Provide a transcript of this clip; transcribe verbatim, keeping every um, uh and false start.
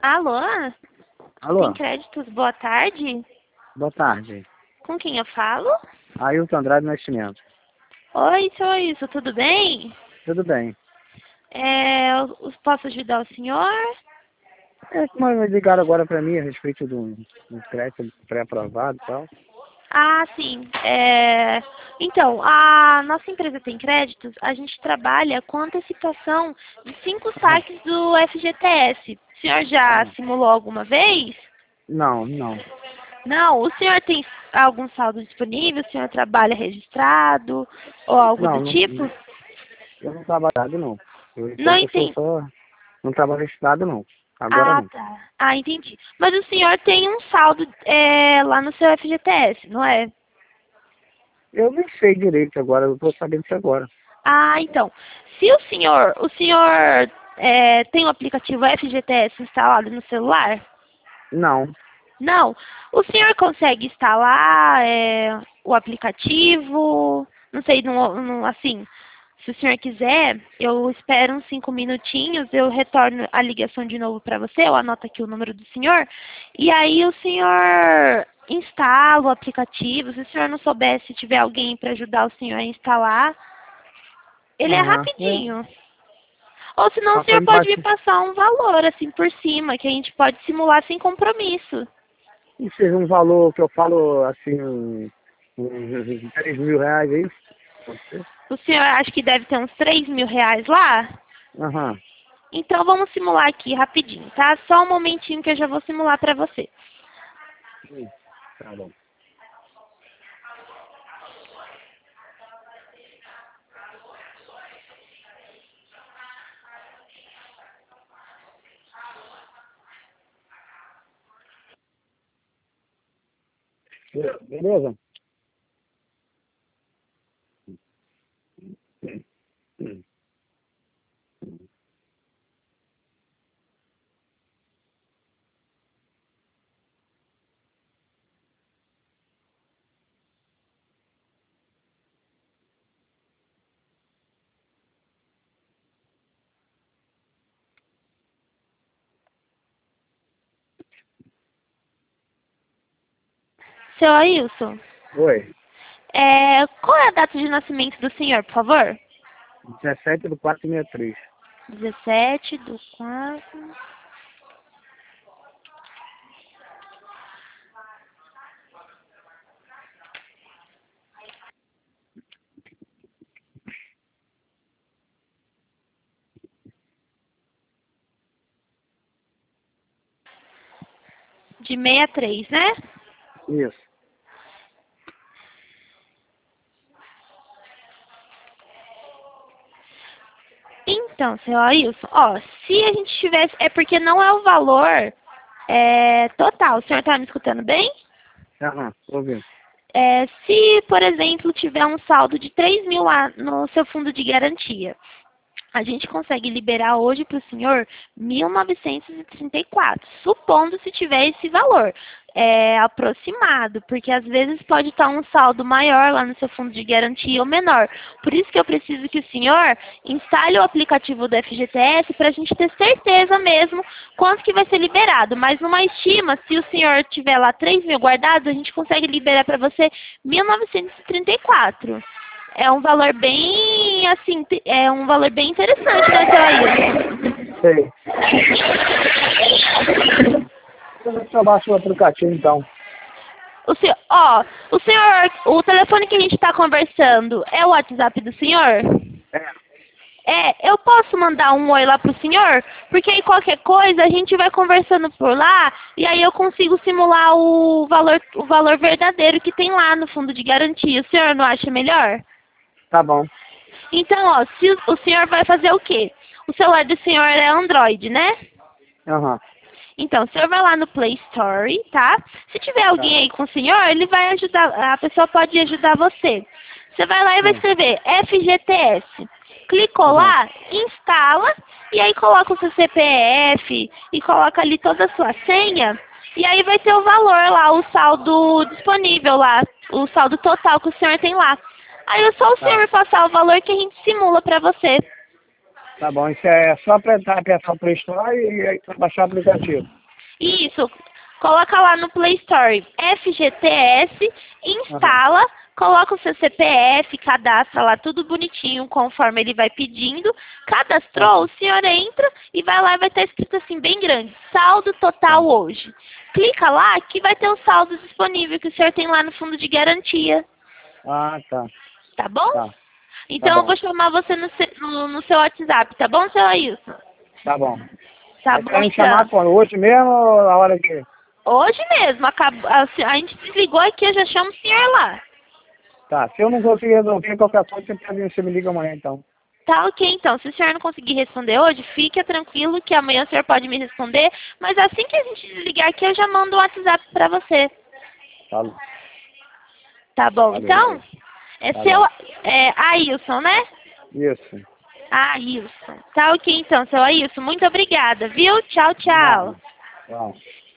Alô? Tem Alô, créditos? Boa tarde. boa tarde. Com quem eu falo? Ailton Andrade Nascimento. Oi, sou isso, tudo bem? Tudo bem. É, eu eu posso ajudar o senhor? É, mas ligaram agora para mim a respeito do, do crédito pré-aprovado e tal. Ah, sim. É, então, a nossa empresa tem créditos, a gente trabalha com antecipação de cinco Aham, saques do F G T S. O senhor já aham. simulou alguma vez? Não, não. Não, o senhor tem algum saldo disponível? O senhor trabalha registrado ou algo do Não, não, tipo? eu não trabalhado não. Eu, Não eu sou entendi. só, não trabalho registrado não. Agora Ah, não. tá. Ah, entendi. Mas o senhor tem um saldo é, lá no seu F G T S, não é? Eu nem sei direito agora, eu tô sabendo isso agora. Ah, então. Se o senhor, o senhor é, tem o aplicativo F G T S instalado no celular? Não. Não. O senhor consegue instalar é, o aplicativo? Não sei, no, no- assim, se o senhor quiser, eu espero uns cinco minutinhos, eu retorno a ligação de novo para você, eu anoto aqui o número do senhor, e aí o senhor instala o aplicativo, se o senhor não souber, se tiver alguém para ajudar o senhor a instalar, ele é Aham. É, rapidinho. Ou senão o só foi senhor me pode me passar. passar um valor, assim, por cima, que a gente pode simular sem compromisso. E seja um valor que eu falo assim, uns uns três mil reais, é isso? Pode ser? O senhor acha que deve ter uns três mil reais lá? Aham. Então vamos simular aqui rapidinho, tá? Só um momentinho que eu já vou simular para você. Hum, tá bom. Beleza? Seu Ailson, Oi. é, qual é a data de nascimento do senhor, por favor? dezessete do quatro sessenta e três. dezessete do quatro de sessenta e três, né? Isso. Então, seu Ailson, ó, se a gente tivesse, é porque não é o valor é, total. O senhor tá me escutando bem? Aham, tô ouvindo. É, se, por exemplo, tiver um saldo de três mil lá no seu fundo de garantia, a gente consegue liberar hoje para o senhor mil novecentos e trinta e quatro, supondo se tiver esse valor. É aproximado, porque às vezes pode estar um saldo maior lá no seu fundo de garantia ou menor. Por isso que eu preciso que o senhor instale o aplicativo do F G T S para a gente ter certeza mesmo quanto que vai ser liberado. Mas numa estima, se o senhor tiver lá três mil guardados, a gente consegue liberar para você mil novecentos e trinta e quatro. É um valor bem, assim, te- é um valor bem interessante, né, seu Ailton? Sei. Deixa eu baixar o aplicativo então. O senhor, ó, o senhor, o telefone que a gente está conversando é o WhatsApp do senhor? É, É, eu posso mandar um oi lá pro senhor? Porque aí qualquer coisa a gente vai conversando por lá e aí eu consigo simular o valor, o valor verdadeiro que tem lá no fundo de garantia. O senhor não acha melhor? tá bom. Então, ó, se o o senhor vai fazer o quê? O celular do senhor é Android, né? Aham, Então, o senhor vai lá no Play Store, tá? Se tiver tá. alguém aí com o senhor, ele vai ajudar, a pessoa pode ajudar você. Você vai lá e vai Hum, escrever F G T S. Clicou aham, lá, instala, e aí coloca o seu C P F e coloca ali toda a sua senha. E aí vai ter o valor lá, o saldo disponível lá, o saldo total que o senhor tem lá. Aí é só o senhor tá. me passar o valor que a gente simula pra você. Tá bom, isso é só apertar, apertar o Play Store e, e baixar o aplicativo. Isso. Coloca lá no Play Store F G T S, instala, coloca o seu C P F, cadastra lá tudo bonitinho, conforme ele vai pedindo. Cadastrou, o senhor entra e vai lá e vai estar escrito assim, bem grande, saldo total hoje. Clica lá que vai ter o saldo disponível que o senhor tem lá no fundo de garantia. Ah, tá. Tá bom? Tá. Então Tá eu vou bom. chamar você no, se- no, no seu WhatsApp, tá bom, seu Ailson? Tá bom. Tá Aí bom, você vai me então. chamar quando? Hoje mesmo ou a hora que... Hoje mesmo, acabou, a, a gente desligou aqui, eu já chamo o senhor lá. Tá, se eu não conseguir resolver qualquer coisa, você, pode, você me liga amanhã, então. Tá ok, então. Se o senhor não conseguir responder hoje, fique tranquilo que amanhã o senhor pode me responder. Mas assim que a gente desligar aqui, eu já mando um WhatsApp pra você. Tá bom. Tá bom, Valeu. então? É Tá seu... bom. É Ailson, né? Isso. Ailson. Tá ok, então, seu Ailson. Muito obrigada, viu? Tchau, De nada. tchau. Tchau.